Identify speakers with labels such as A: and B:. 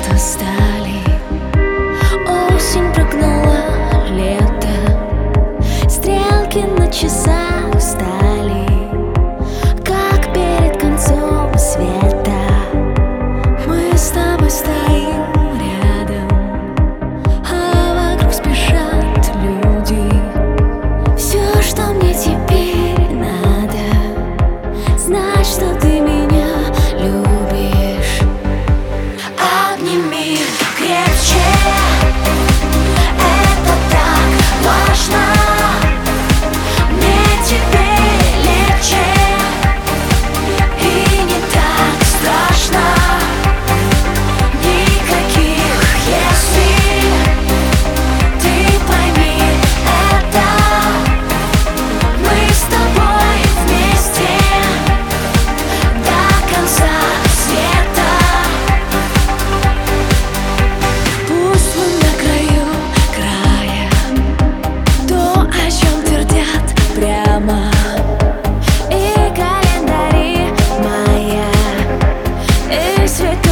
A: что стали. Осень прогнала лето, стрелки на часах стали, как перед концом света. Мы с тобой стоим рядом, а вокруг спешат люди. Все, что мне теперь надо, знать, что ты меня любишь. Обними крепче, это так важно. Мне теперь легче и не так страшно. Никаких если, ты пойми это. Мы с тобой вместе до конца света. Пусть мы на краю края, то, о чем твердят прямо и календари мая, и свет